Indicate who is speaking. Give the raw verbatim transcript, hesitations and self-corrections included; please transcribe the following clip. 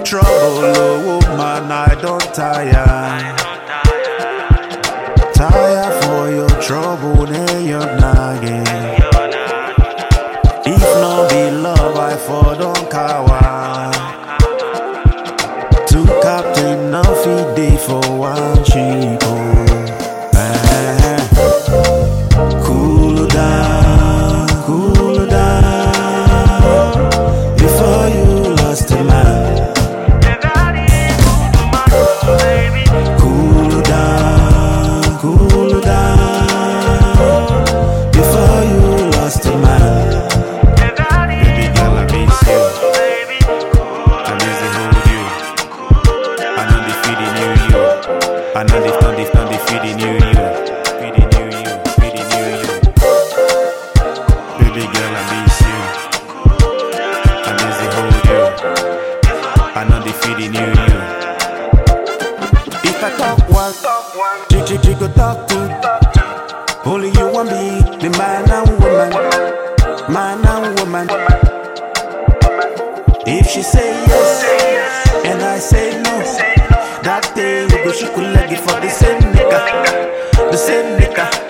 Speaker 1: trouble, oh woman, I don't tire. Tire for your trouble, then you're nagging. If no be love, I for don't cower. Two captain, no feed day for one cheap. Cool down, cool down. Before you lost a man. Cool down, cool down. Before you lost a man. Baby girl, I miss you. I miss to hold you. I know they feeding you, you. I know they, know they, know they feeding you, you. Feeding you, you. Feeding you, you. Baby girl, I miss you. I miss to hold you. I know they feeding you, you. If I talk one, she, she, she go talk two. Only you and me, the man and woman, man and woman. If she say yes, and I say no, that day we go she could leg it for the same nigga, the same nigga.